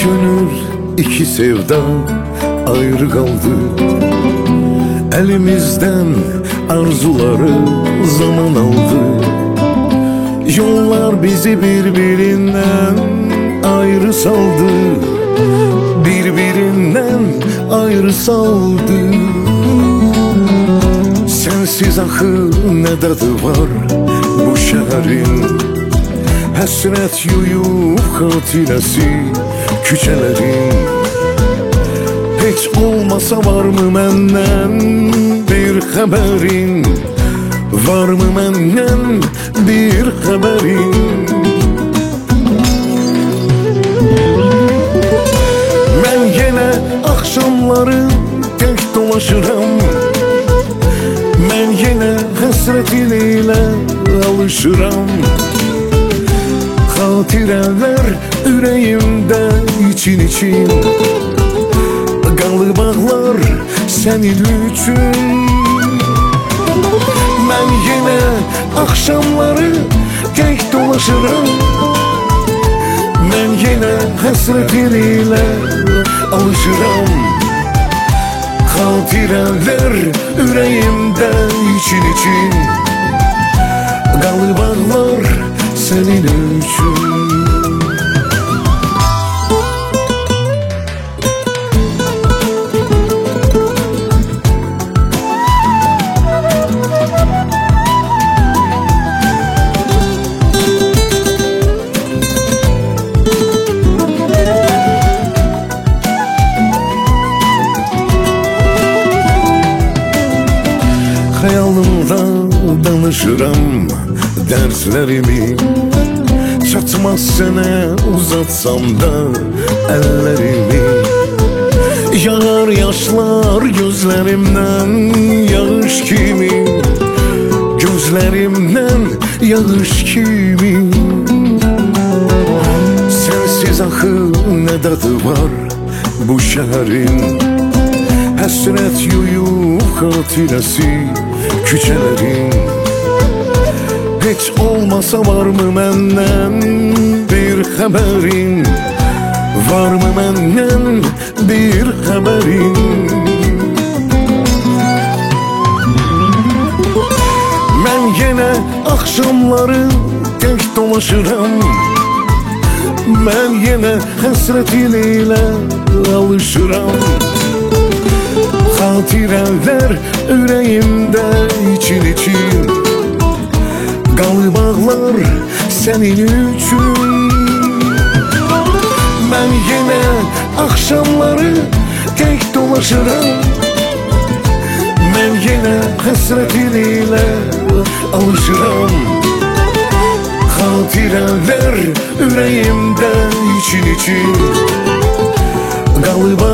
gönül, iki sevda ayrı kaldı. Elimizden arzuları zaman aldı. Yollar bizi birbirinden ayrı saldı. Birbirinden ayrı saldı. Sensiz ahı ne tadı var bu şehrin. Həsrət yuyub xatirəsi küçələrin. Heç olmasa varmı məndən bir xəbərin? Varmı məndən bir xəbərin? Mən yenə axşamları tək dolaşıram. Mən yenə həsrətin ilə alışıram. Xatirələr ürəyimdə için qalıb ağlar sənin üçün. Mən yenə axşamları tək dolaşıram. Mən yenə həsrətin ilə alışıram. Xatirələr ürəyimdə için qalıb ağlar senin üçün. Xəyalımda danışıram dərslərimi. Çatmaz sənə uzatsam da əllərimi. Yağar yaşlar gözlərimdən yağış kimi. Gözlərimdən yağış kimi. Sensiz axı nə dadı var bu şəhərin. Həsrət yuyub xatirəsi küçələrin. Heç olmasa varmı məndən bir xəbərin? Varmı məndən bir xəbərin? Mən yenə axşamları tək dolaşıram. Mən yenə həsrətin ilə alışıram. Xatirələr ürəyimdə için qalıb ağlar sənin üçün. Mən yenə axşamları tək dolaşıram. Mən yenə həsrətin ilə alışıram. Xatirələr ürəyimdə için qalıb